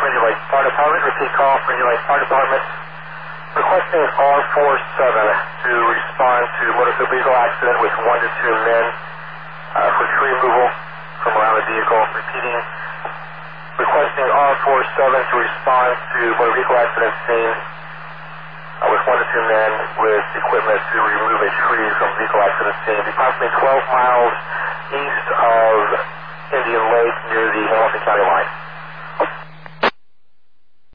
Ranger Lake Fire Department. Repeat call from Ranger Lake Fire Department. Requesting R47 to respond to motor vehicle accident with 1 to 2 men for tree removal from around the vehicle. Repeating, requesting R47 to respond to motor vehicle accident scene with 1 to 2 men with equipment to remove a tree from vehicle accident scene. Approximately 12 miles east of Indian Lake near the Hamilton County line.